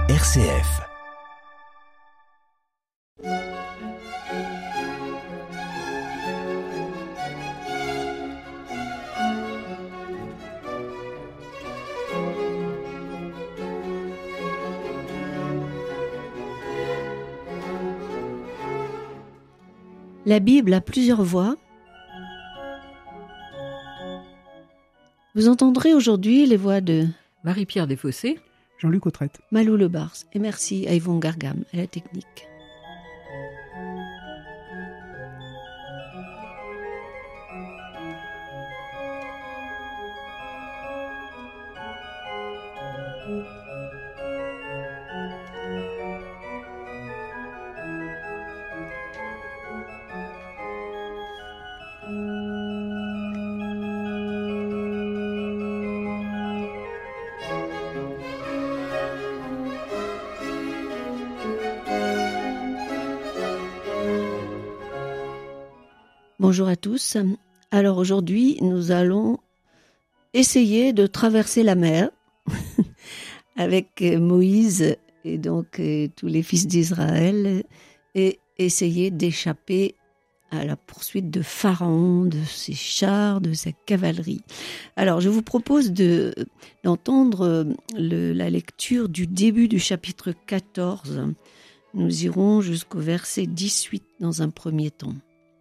RCF. La Bible a plusieurs voix. Vous entendrez aujourd'hui les voix de Marie-Pierre Desfossés, Jean-Luc Autrette, Malou Lebars et merci à Yvon Gargam à la technique. Bonjour à tous. Alors aujourd'hui, nous allons essayer de traverser la mer avec Moïse et donc tous les fils d'Israël et essayer d'échapper à la poursuite de Pharaon, de ses chars, de sa cavalerie. Alors je vous propose d'entendre la lecture du début du chapitre 14. Nous irons jusqu'au verset 18 dans un premier temps.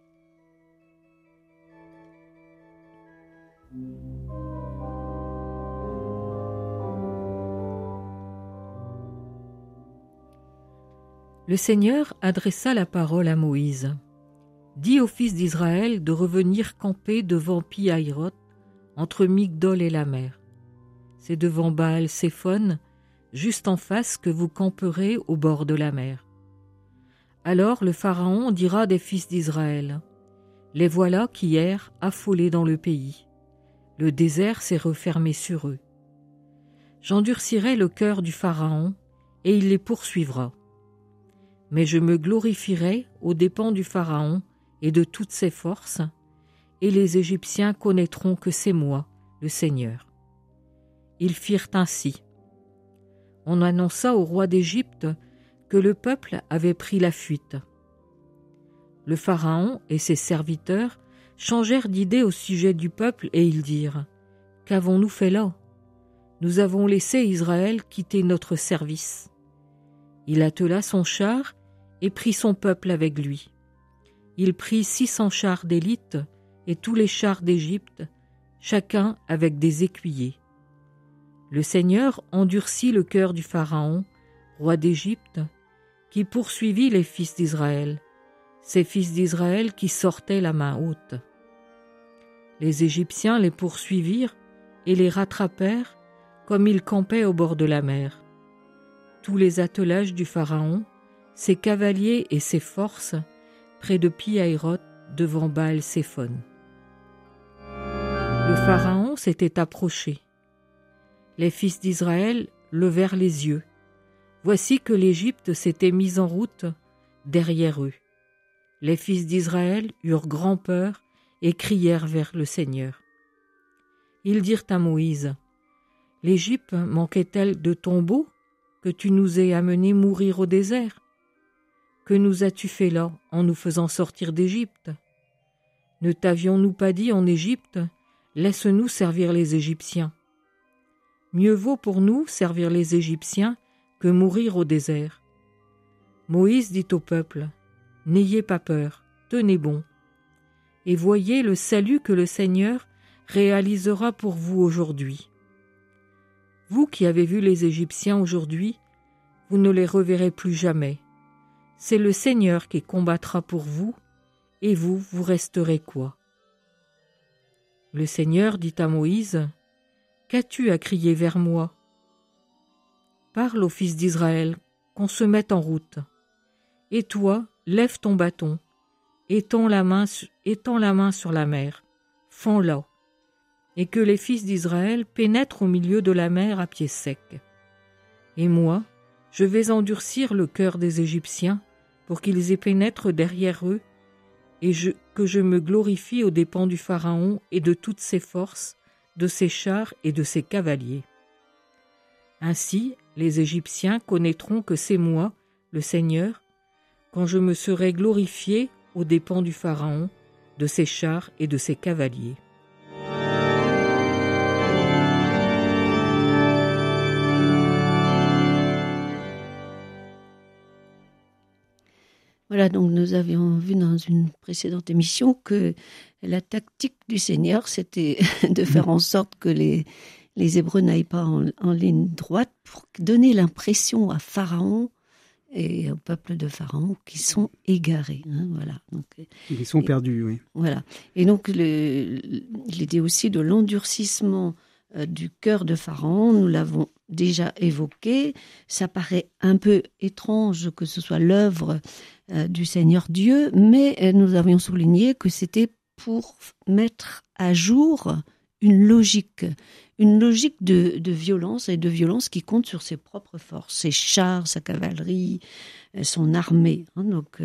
Le Seigneur adressa la parole à Moïse. « Dis aux fils d'Israël de revenir camper devant Pi-Hahiroth, entre Migdol et la mer. C'est devant Baal-Séphon, juste en face, que vous camperez au bord de la mer. Alors le Pharaon dira des fils d'Israël, « Les voilà qui errent affolés dans le pays. Le désert s'est refermé sur eux. J'endurcirai le cœur du Pharaon, et il les poursuivra. Mais je me glorifierai aux dépens du Pharaon et de toutes ses forces, et les Égyptiens connaîtront que c'est moi, le Seigneur. » Ils firent ainsi. On annonça au roi d'Égypte que le peuple avait pris la fuite. Le Pharaon et ses serviteurs changèrent d'idée au sujet du peuple et ils dirent « Qu'avons-nous fait là? Nous avons laissé Israël quitter notre service. » Il attela son char et prit son peuple avec lui. Il prit 600 chars d'élite et tous les chars d'Égypte, chacun avec des écuyers. Le Seigneur endurcit le cœur du Pharaon, roi d'Égypte, qui poursuivit les fils d'Israël, ces fils d'Israël qui sortaient la main haute. Les Égyptiens les poursuivirent et les rattrapèrent comme ils campaient au bord de la mer. Tous les attelages du Pharaon, ses cavaliers et ses forces, près de Pi-Hahiroth, devant Baal-Séphon. Le Pharaon s'était approché. Les fils d'Israël levèrent les yeux. Voici que l'Égypte s'était mise en route derrière eux. Les fils d'Israël eurent grand peur et crièrent vers le Seigneur. Ils dirent à Moïse, « L'Égypte manquait-elle de tombeaux que tu nous aies amenés mourir au désert? Que nous as-tu fait là en nous faisant sortir d'Égypte? Ne t'avions-nous pas dit en Égypte, laisse-nous servir les Égyptiens? Mieux vaut pour nous servir les Égyptiens que mourir au désert. » Moïse dit au peuple, « N'ayez pas peur, tenez bon, et voyez le salut que le Seigneur réalisera pour vous aujourd'hui. Vous qui avez vu les Égyptiens aujourd'hui, vous ne les reverrez plus jamais. C'est le Seigneur qui combattra pour vous, et vous, vous resterez quoi? » Le Seigneur dit à Moïse, « Qu'as-tu à crier vers moi? Parle aux fils d'Israël, qu'on se mette en route. Et toi, lève ton bâton, étends la main sur la mer, fends-la, et que les fils d'Israël pénètrent au milieu de la mer à pied sec. Et moi, je vais endurcir le cœur des Égyptiens pour qu'ils y pénètrent derrière eux, et que je me glorifie aux dépens du Pharaon et de toutes ses forces, de ses chars et de ses cavaliers. Ainsi, les Égyptiens connaîtront que c'est moi, le Seigneur, quand je me serai glorifié aux dépens du Pharaon, de ses chars et de ses cavaliers. Voilà, donc nous avions vu dans une précédente émission que la tactique du Seigneur, c'était de faire en sorte que les Hébreux n'aillent pas en ligne droite pour donner l'impression à Pharaon et au peuple de Pharaon qu'ils sont égarés. Voilà. Donc, ils sont perdus, oui. Voilà. Et donc, l'idée aussi de l'endurcissement du cœur de Pharaon, nous l'avons déjà évoqué. Ça paraît un peu étrange que ce soit l'œuvre du Seigneur Dieu, mais nous avions souligné que c'était pour mettre à jour une logique de violence et de violence qui compte sur ses propres forces, ses chars, sa cavalerie, son armée. Donc,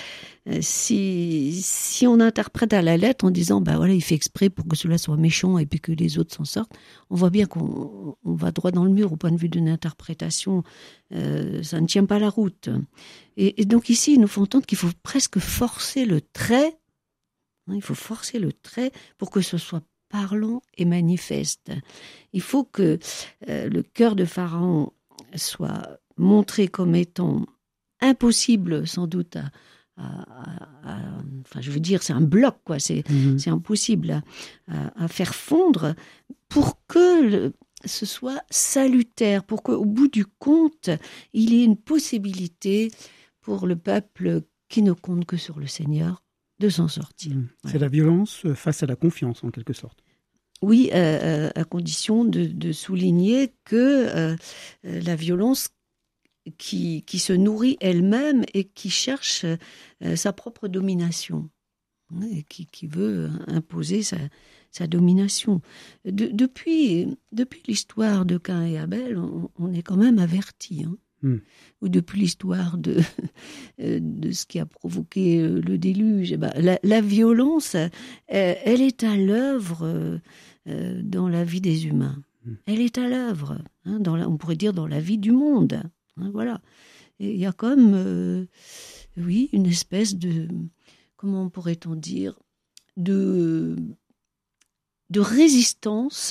si on interprète à la lettre en disant, voilà, il fait exprès pour que cela soit méchant et puis que les autres s'en sortent, on voit bien qu'on va droit dans le mur au point de vue d'une interprétation. Ça ne tient pas la route. Et donc ici, il nous faut entendre qu'il faut presque forcer le trait. Il faut forcer le trait pour que ce soit parlant et manifeste. Il faut que le cœur de Pharaon soit montré comme étant impossible, sans doute, enfin, je veux dire, c'est un bloc, quoi. C'est impossible à faire fondre pour que ce soit salutaire, pour qu'au bout du compte, il y ait une possibilité pour le peuple qui ne compte que sur le Seigneur de s'en sortir. C'est voilà. La violence face à la confiance, en quelque sorte. Oui, à condition de souligner que la violence qui se nourrit elle-même et qui cherche sa propre domination, et qui veut imposer sa domination. Depuis l'histoire de Caïn et Abel, on est quand même averti, ou depuis l'histoire de ce qui a provoqué le déluge. La violence, elle est à l'œuvre dans la vie des humains. Elle est à l'œuvre, on pourrait dire dans la vie du monde. Voilà. Et il y a comme, une espèce de, comment pourrait-on dire, de résistance.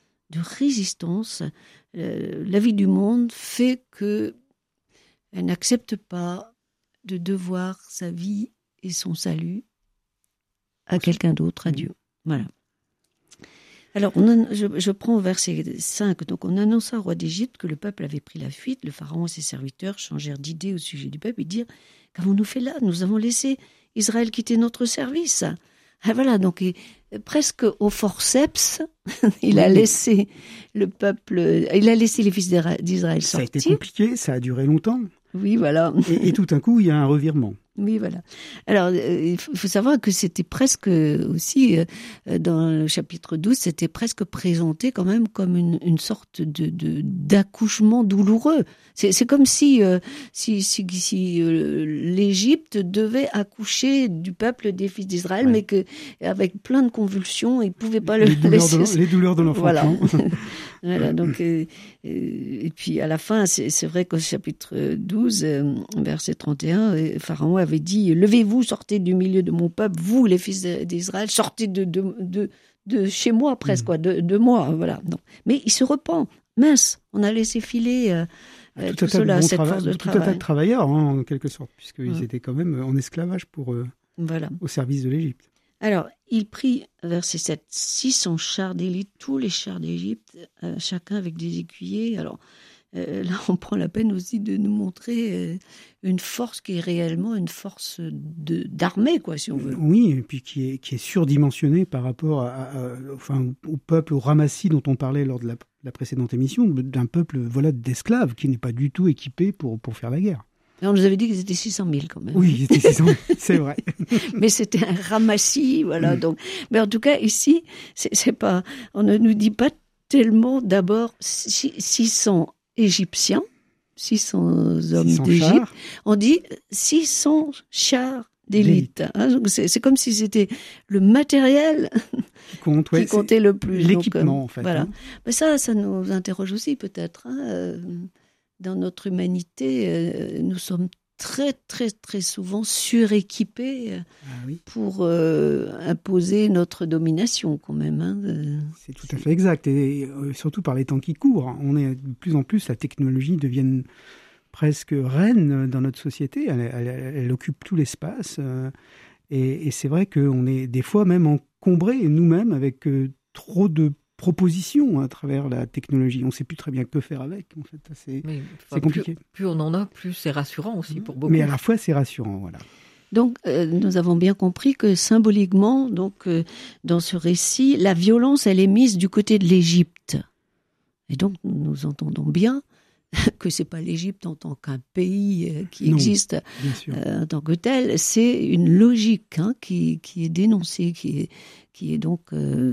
La vie du monde fait que elle n'accepte pas de devoir sa vie et son salut à quelqu'un d'autre, à Dieu. Voilà. Alors, je prends au verset 5. Donc, on annonça au roi d'Égypte que le peuple avait pris la fuite. Le pharaon et ses serviteurs changèrent d'idée au sujet du peuple et dirent « Qu'avons-nous fait là ? Nous avons laissé Israël quitter notre service. » Voilà, donc presque au forceps, il a laissé le peuple, il a laissé les fils d'Israël sortir. Ça a été compliqué, ça a duré longtemps. Oui, voilà. Et tout d'un coup, il y a un revirement. Oui, voilà. Alors, il faut savoir que c'était presque aussi, dans le chapitre 12, c'était presque présenté quand même comme une sorte d'accouchement douloureux. C'est comme si l'Égypte devait accoucher du peuple des fils d'Israël, mais que avec plein de convulsions, ils pouvaient pas le laisser. Les douleurs de l'enfantement. Voilà. Voilà, donc, et puis à la fin, c'est vrai qu'au chapitre 12, verset 31, Pharaon avait dit « Levez-vous, sortez du milieu de mon peuple, vous les fils d'Israël, sortez de chez moi presque, quoi, de moi. » Voilà. Non. Mais il se repent. Mince, on a laissé filer tout cela, cette force de travail. Tout un tas de travailleurs, en quelque sorte, puisqu'ils étaient quand même en esclavage au service de l'Égypte. Alors, il prit, verset 7, 600 chars d'élite, tous les chars d'Égypte, chacun avec des écuyers. Alors, là, on prend la peine aussi de nous montrer une force qui est réellement une force d'armée, quoi, si on veut. Oui, et puis qui est surdimensionnée par rapport au peuple, au ramassis dont on parlait lors de la précédente émission, d'un peuple d'esclaves qui n'est pas du tout équipé pour faire la guerre. On nous avait dit qu'ils étaient 600 000 quand même. Oui, ils étaient 600 000, c'est vrai. Mais c'était un ramassis, voilà. Donc, mais en tout cas, ici, c'est pas, on ne nous dit pas tellement d'abord 600 Égyptiens, 600 hommes d'Égypte. On dit 600 chars d'élite. Donc c'est comme si c'était le matériel qui comptait le plus. L'équipement, donc, en fait. Voilà. Mais ça nous interroge aussi peut-être. dans notre humanité, nous sommes très, très, très souvent suréquipés pour imposer notre domination quand même. Hein. C'est tout à fait exact. Et surtout par les temps qui courent. On est de plus en plus, la technologie devient presque reine dans notre société. Elle occupe tout l'espace. Et c'est vrai qu'on est des fois même encombrés nous-mêmes avec trop de propositions à travers la technologie. On ne sait plus très bien que faire avec. En fait, c'est compliqué. Plus on en a, plus c'est rassurant aussi pour beaucoup. Mais à la fois, c'est rassurant, voilà. Donc, nous avons bien compris que symboliquement, donc, dans ce récit, la violence, elle est mise du côté de l'Égypte. Et donc, nous entendons bien que c'est pas l'Égypte en tant qu'un pays qui existe en tant que tel, c'est une logique qui est dénoncée, qui est donc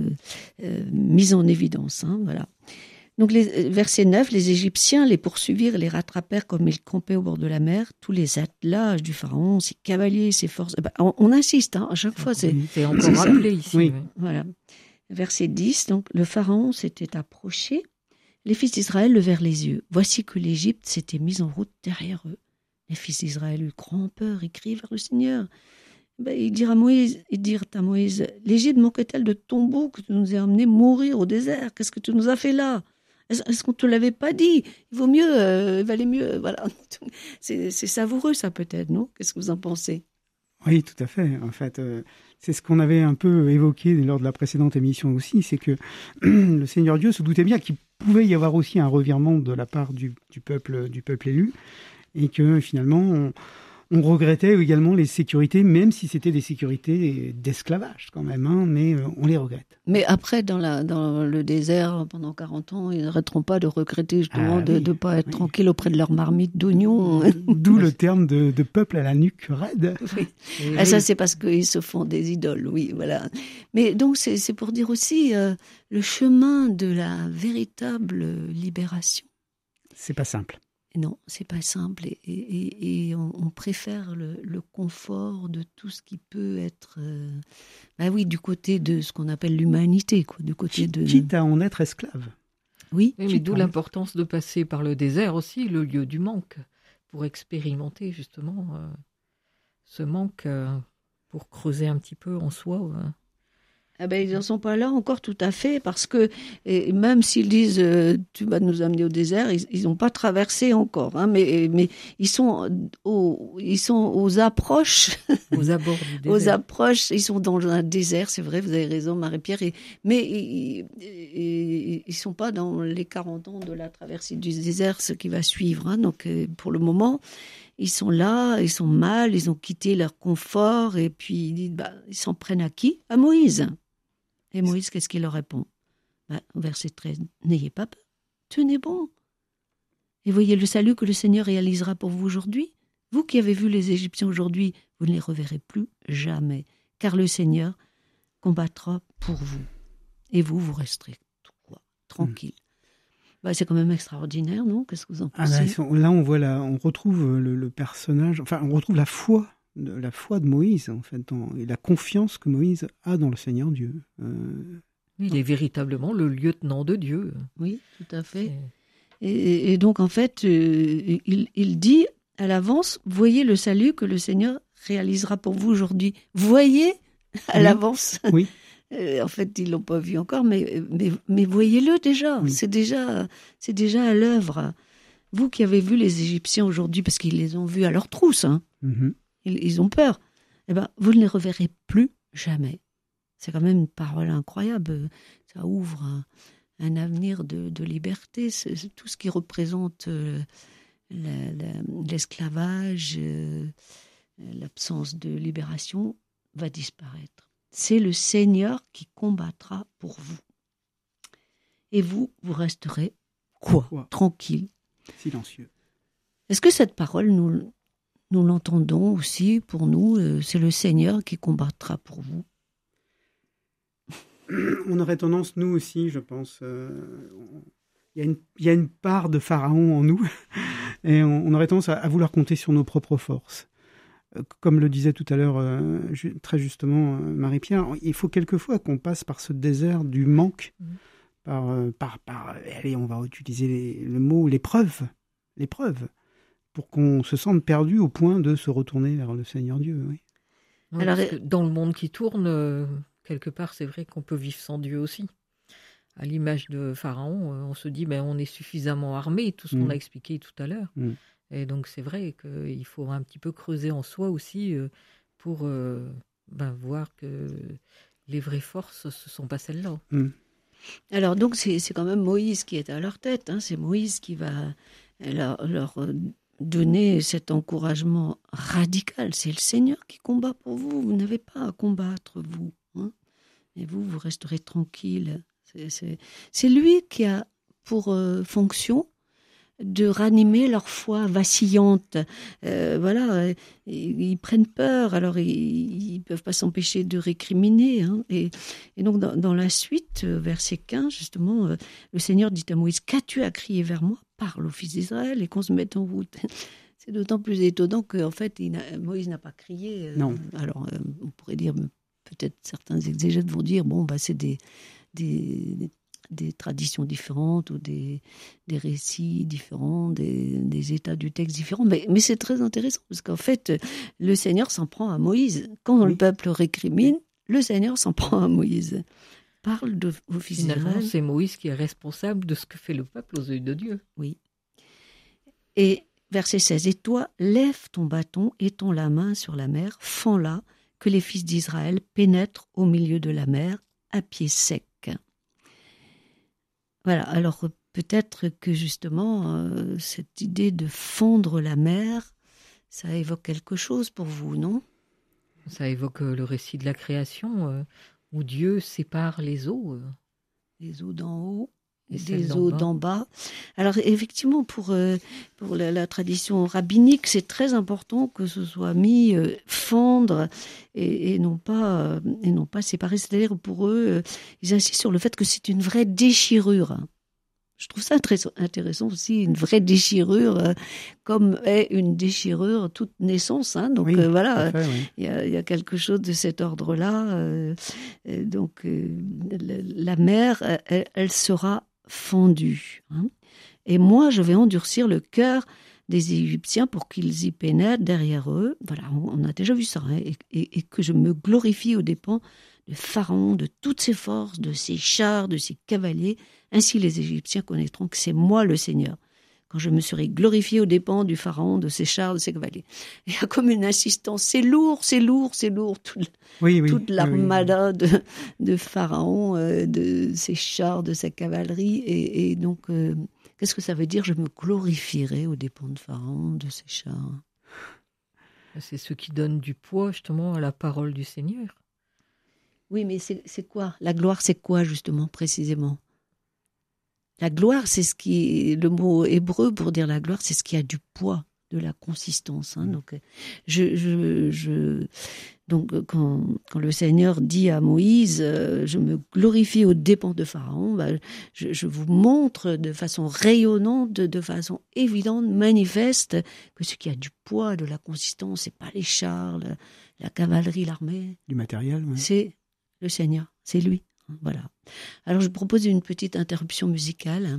mise en évidence. Hein, voilà. Donc, verset 9, les Égyptiens les poursuivirent et les rattrapèrent comme ils campaient au bord de la mer. Tous les attelages du pharaon, ses cavaliers, ses forces. On insiste, à chaque fois. C'est encore rappelé ici. Oui. Voilà. Verset 10, donc, le pharaon s'était approché. Les fils d'Israël levèrent les yeux. Voici que l'Égypte s'était mise en route derrière eux. Les fils d'Israël eurent grand peur et crièrent vers le Seigneur. Ils dirent à Moïse, l'Égypte manquait-elle de tombeaux que tu nous as amenés mourir au désert? Qu'est-ce que tu nous as fait là? Est-ce qu'on ne te l'avait pas dit? Il valait mieux. Voilà. C'est savoureux ça peut-être, non? Qu'est-ce que vous en pensez? Oui, tout à fait. En fait, c'est ce qu'on avait un peu évoqué lors de la précédente émission aussi, c'est que le Seigneur Dieu se doutait bien qu'il pouvait y avoir aussi un revirement de la part du peuple élu, et que finalement on regrettait également les sécurités, même si c'était des sécurités d'esclavage quand même, hein, mais on les regrette. Mais après, dans le désert, pendant 40 ans, ils n'arrêteront pas de regretter justement de ne pas être tranquilles auprès de leur marmite d'oignons. D'où le terme de peuple à la nuque raide. Oui. Ça, c'est parce qu'ils se font des idoles, oui, voilà. Mais donc, c'est pour dire aussi le chemin de la véritable libération. C'est pas simple. Non, c'est pas simple et on préfère le confort de tout ce qui peut être, du côté de ce qu'on appelle l'humanité, quoi, du côté de. Quitte à en être esclave. Oui. Mais d'où l'importance de passer par le désert aussi, le lieu du manque, pour expérimenter justement ce manque, pour creuser un petit peu en soi. Ils n'en sont pas là encore tout à fait, parce que même s'ils disent tu vas nous amener au désert, ils n'ont pas traversé encore, hein, mais ils sont aux approches, aux abords du désert. Aux approches, ils sont dans un désert, c'est vrai, vous avez raison Marie-Pierre, mais ils sont pas dans les 40 ans de la traversée du désert, ce qui va suivre, hein, donc pour le moment. Ils sont là, ils sont mal, ils ont quitté leur confort, et puis ils s'en prennent à qui? À Moïse. Et Moïse, qu'est-ce qu'il leur répond? Verset 13, n'ayez pas peur, tenez bon. Et voyez le salut que le Seigneur réalisera pour vous aujourd'hui. Vous qui avez vu les Égyptiens aujourd'hui, vous ne les reverrez plus jamais, car le Seigneur combattra pour vous. Et vous resterez tranquille. C'est quand même extraordinaire, non? Qu'est-ce que vous en pensez? Là, on retrouve le personnage, enfin, on retrouve la foi de Moïse, en fait, et la confiance que Moïse a dans le Seigneur Dieu. Il est véritablement le lieutenant de Dieu. Oui, tout à fait. Et donc, en fait, il dit à l'avance, voyez le salut que le Seigneur réalisera pour vous aujourd'hui. Voyez à l'avance. Oui. En fait, ils l'ont pas vu encore, mais voyez-le déjà. Oui. C'est déjà à l'œuvre. Vous qui avez vu les Égyptiens aujourd'hui, parce qu'ils les ont vus à leur trousse, hein. Mm-hmm. Ils ont peur. Vous ne les reverrez plus jamais. C'est quand même une parole incroyable. Ça ouvre un avenir de liberté. C'est tout ce qui représente l'esclavage, l'absence de libération va disparaître. C'est le Seigneur qui combattra pour vous. Et vous resterez tranquille. Silencieux. Est-ce que cette parole, nous l'entendons aussi pour nous? C'est le Seigneur qui combattra pour vous. On aurait tendance, nous aussi, je pense, il y a une part de Pharaon en nous, et on aurait tendance à vouloir compter sur nos propres forces. Comme le disait tout à l'heure très justement Marie-Pierre, il faut quelquefois qu'on passe par ce désert du manque, allez, on va utiliser le mot l'épreuve l'épreuve, pour qu'on se sente perdu au point de se retourner vers le Seigneur Dieu. Oui. Oui, alors, parce que dans le monde qui tourne, quelque part, c'est vrai qu'on peut vivre sans Dieu aussi. À l'image de Pharaon, on se dit, on est suffisamment armé, tout ce qu'on a expliqué tout à l'heure. Et donc, c'est vrai qu'il faut un petit peu creuser en soi aussi pour voir que les vraies forces, ce ne sont pas celles-là. Alors, donc, c'est quand même Moïse qui est à leur tête. Hein. C'est Moïse qui va leur donner cet encouragement radical. C'est le Seigneur qui combat pour vous. Vous n'avez pas à combattre, vous. Hein. Et vous resterez tranquille. C'est lui qui a pour fonction de ranimer leur foi vacillante. Ils prennent peur, alors ils peuvent pas s'empêcher de récriminer. Hein. Et donc, dans la suite, verset 15, justement, le Seigneur dit à Moïse, « Qu'as-tu à crier vers moi ? Parle aux fils d'Israël et qu'on se mette en route. » C'est d'autant plus étonnant qu'en fait, Moïse n'a pas crié. Non. Alors, on pourrait dire, peut-être certains exégètes vont dire, c'est des traditions différentes ou des récits différents, des états du texte différents. Mais c'est très intéressant parce qu'en fait, le Seigneur s'en prend à Moïse. Quand le peuple récrimine, le Seigneur s'en prend à Moïse. Parle aux fils d'Israël. Finalement, c'est Moïse qui est responsable de ce que fait le peuple aux yeux de Dieu. Oui. Et verset 16, « Et toi, lève ton bâton et ton la main sur la mer, fends-la, que les fils d'Israël pénètrent au milieu de la mer à pied sec. » Voilà, alors peut-être que justement, cette idée de fondre la mer, ça évoque quelque chose pour vous, non ? Ça évoque le récit de la création, où Dieu sépare les eaux. Les eaux d'en haut et des eaux d'en bas. Alors effectivement, pour la tradition rabbinique, c'est très important que ce soit mis fendre et non pas séparer. C'est-à-dire pour eux, ils insistent sur le fait que c'est une vraie déchirure. Je trouve ça très intéressant aussi, une vraie déchirure, comme est une déchirure toute naissance. Hein, donc voilà, il y a quelque chose de cet ordre-là. La mer, elle sera fondue. Hein. Et moi, je vais endurcir le cœur des Égyptiens pour qu'ils y pénètrent derrière eux. Voilà, on a déjà vu ça. Hein, et que je me glorifie aux dépens de Pharaon, de toutes ses forces, de ses chars, de ses cavaliers. Ainsi les Égyptiens connaîtront que c'est moi le Seigneur, quand je me serai glorifié aux dépens du Pharaon, de ses chars, de ses cavaliers. Il y a comme une insistance, c'est lourd, toute l'armada de Pharaon, de ses chars, de sa cavalerie. Et donc, qu'est-ce que ça veut dire ? Je me glorifierai aux dépens de Pharaon, de ses chars. C'est ce qui donne du poids justement à la parole du Seigneur. Oui, mais c'est quoi ? La gloire, c'est quoi justement, précisément ? La gloire, c'est le mot hébreu pour dire la gloire, c'est ce qui a du poids, de la consistance. Hein. Donc, donc quand le Seigneur dit à Moïse, je me glorifie aux dépens de Pharaon, je vous montre de façon rayonnante, de façon évidente, manifeste, que ce qui a du poids, de la consistance, c'est pas les chars, la cavalerie, l'armée. Du matériel, oui. C'est le Seigneur, c'est lui. Voilà. Alors je propose une petite interruption musicale.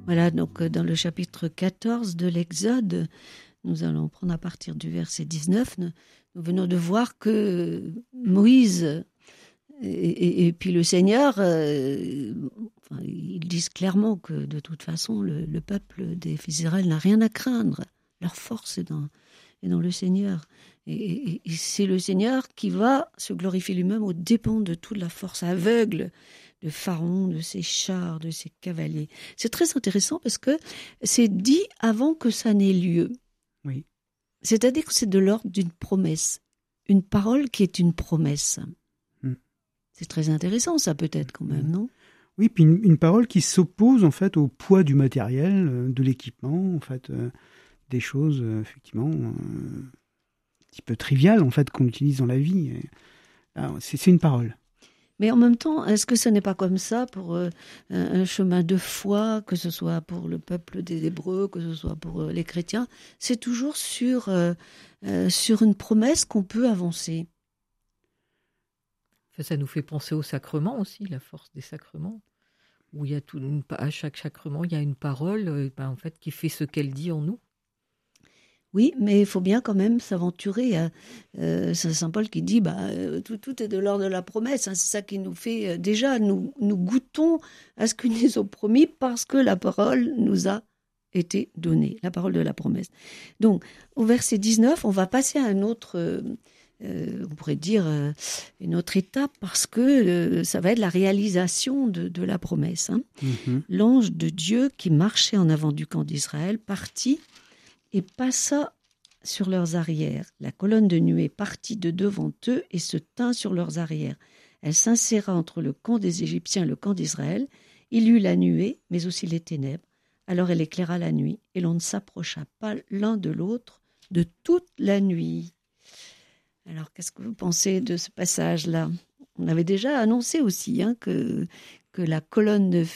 Voilà, donc dans le chapitre 14 de l'Exode, nous allons prendre à partir du verset 19, nous venons de voir que Moïse et puis le Seigneur, ils disent clairement que de toute façon, le peuple des fils d'Israël n'a rien à craindre. Leur force est dans le Seigneur. Et c'est le Seigneur qui va se glorifier lui-même aux dépens de toute la force aveugle de Pharaon, de ses chars, de ses cavaliers. C'est très intéressant parce que c'est dit avant que ça n'ait lieu. Oui. C'est-à-dire que c'est de l'ordre d'une promesse. Une parole qui est une promesse. C'est très intéressant, ça, peut-être, quand même, non ? Oui, puis une parole qui s'oppose, en fait, au poids du matériel, de l'équipement, en fait, des choses, effectivement, un petit peu triviales, en fait, qu'on utilise dans la vie. Alors, c'est une parole. Mais en même temps, est-ce que ce n'est pas comme ça pour un chemin de foi, que ce soit pour le peuple des Hébreux, que ce soit pour les chrétiens ? C'est toujours sur une promesse qu'on peut avancer. Ça nous fait penser au sacrement aussi, la force des sacrements, où il y a à chaque sacrement, il y a une parole en fait, qui fait ce qu'elle dit en nous. Oui, mais il faut bien quand même s'aventurer. C'est Saint Paul qui dit tout est de l'ordre de la promesse. Hein, c'est ça qui nous fait déjà, nous goûtons à ce qu'ils nous ont promis parce que la parole nous a été donnée, la parole de la promesse. Donc, au verset 19, on va passer à un autre... on pourrait dire une autre étape parce que ça va être la réalisation de la promesse. Hein. L'ange de Dieu qui marchait en avant du camp d'Israël partit et passa sur leurs arrières. La colonne de nuée partit de devant eux et se tint sur leurs arrières. Elle s'inséra entre le camp des Égyptiens et le camp d'Israël. Il y eut la nuée, mais aussi les ténèbres. Alors elle éclaira la nuit et l'on ne s'approcha pas l'un de l'autre de toute la nuit. Alors, qu'est-ce que vous pensez de ce passage-là ? On avait déjà annoncé aussi que la colonne de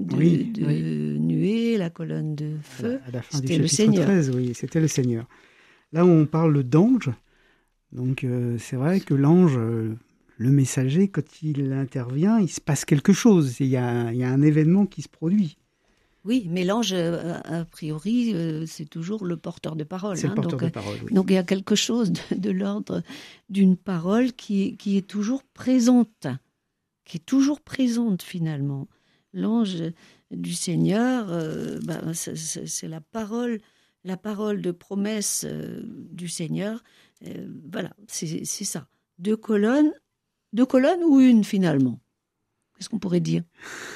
nuée, la colonne de feu, à la fin c'était du le chapitre Seigneur. 13, oui, c'était le Seigneur. Là, on parle d'ange. Donc, c'est vrai que l'ange, le messager, quand il intervient, il se passe quelque chose. Il y a un événement qui se produit. Oui, mais l'ange, a priori, c'est toujours le porteur de parole. C'est le porteur de parole, oui. Donc il y a quelque chose de l'ordre d'une parole qui est toujours présente, finalement. L'ange du Seigneur, c'est la parole de promesse du Seigneur. Voilà, c'est ça. Deux colonnes ou une finalement ? Qu'est-ce qu'on pourrait dire ?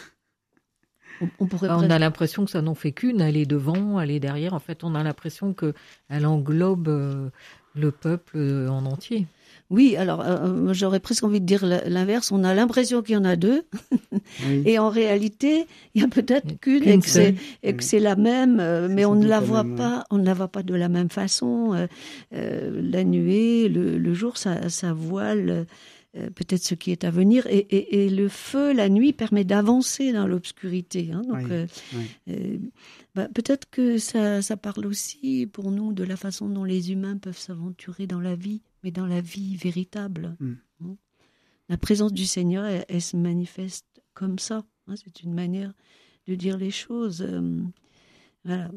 On a l'impression que ça n'en fait qu'une, elle est devant, elle est derrière. En fait, on a l'impression qu'elle englobe le peuple en entier. Oui, alors j'aurais presque envie de dire l'inverse. On a l'impression qu'il y en a deux, oui. Et en réalité, il y a peut-être qu'une et que c'est la même, mais on ne la voit pas. On ne la voit pas de la même façon. La nuée, le jour, ça voile. Peut-être ce qui est à venir, et le feu, la nuit, permet d'avancer dans l'obscurité. Hein, donc, peut-être que ça parle aussi pour nous de la façon dont les humains peuvent s'aventurer dans la vie, mais dans la vie véritable. La présence du Seigneur, elle se manifeste comme ça. Hein, c'est une manière de dire les choses. Voilà.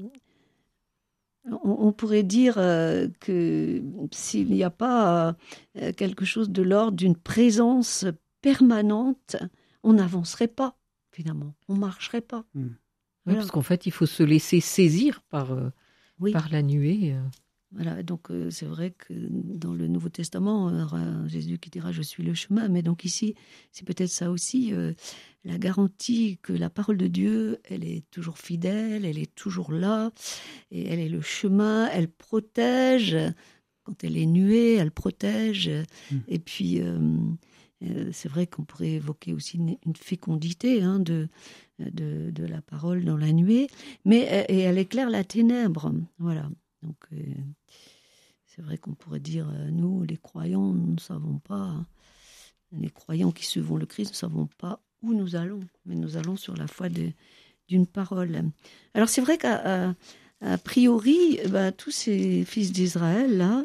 On pourrait dire que s'il n'y a pas quelque chose de l'ordre d'une présence permanente, on n'avancerait pas, finalement. On ne marcherait pas. Oui, parce qu'en fait, il faut se laisser saisir par la nuée. Voilà, donc c'est vrai que dans le Nouveau Testament, Jésus qui dira « Je suis le chemin », mais donc ici, c'est peut-être ça aussi, la garantie que la parole de Dieu, elle est toujours fidèle, elle est toujours là, et elle est le chemin, elle protège, quand elle est nuée, elle protège, et puis c'est vrai qu'on pourrait évoquer aussi une fécondité de la parole dans la nuée, mais et elle éclaire la ténèbre, voilà. Donc, c'est vrai qu'on pourrait dire, nous, les croyants, nous ne savons pas, les croyants qui suivons le Christ, nous ne savons pas où nous allons, mais nous allons sur la foi d'une parole. Alors, c'est vrai qu'à priori, tous ces fils d'Israël, là,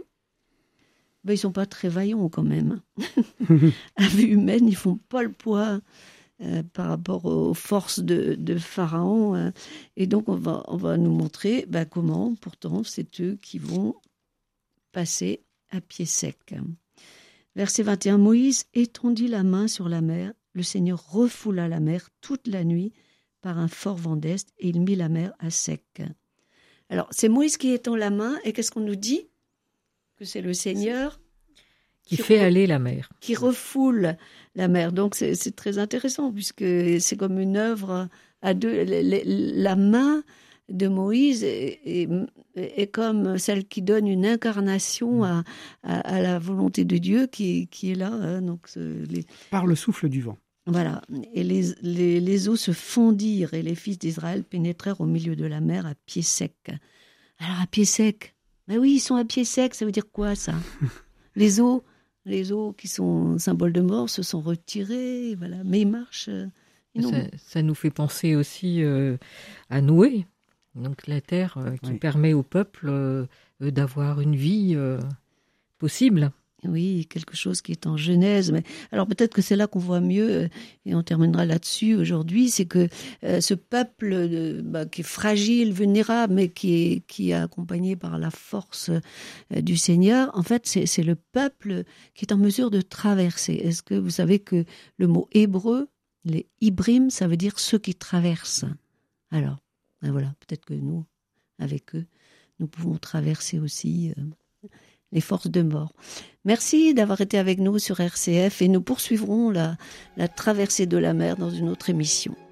ils ne sont pas très vaillants quand même. À vue humaine, ils ne font pas le poids par rapport aux forces de Pharaon. Et donc, on va nous montrer comment, pourtant, c'est eux qui vont passer à pied sec. Verset 21, Moïse étendit la main sur la mer. Le Seigneur refoula la mer toute la nuit par un fort vent d'est et il mit la mer à sec. Alors, c'est Moïse qui étend la main et qu'est-ce qu'on nous dit ? Que c'est le Seigneur qui fait aller la mer. Qui refoule la mer. Donc, c'est très intéressant puisque c'est comme une œuvre à deux. La main de Moïse est comme celle qui donne une incarnation à la volonté de Dieu qui est là. Donc, par le souffle du vent. Voilà. Et les eaux se fondirent et les fils d'Israël pénétrèrent au milieu de la mer à pied sec. Alors, à pied sec, ben oui, ils sont à pied sec, ça veut dire quoi ça ? Les eaux qui sont symbole de mort se sont retirées, voilà. Mais ils marchent. Ça nous fait penser aussi à Noé, donc la terre qui permet au peuple d'avoir une vie possible. Oui, quelque chose qui est en Genèse. Mais alors peut-être que c'est là qu'on voit mieux, et on terminera là-dessus aujourd'hui, c'est que ce peuple qui est fragile, vulnérable, mais qui est accompagné par la force du Seigneur, en fait, c'est le peuple qui est en mesure de traverser. Est-ce que vous savez que le mot hébreu, les Ibrim, ça veut dire ceux qui traversent. Alors, voilà, peut-être que nous, avec eux, nous pouvons traverser aussi les forces de mort. Merci d'avoir été avec nous sur RCF et nous poursuivrons la traversée de la mer dans une autre émission.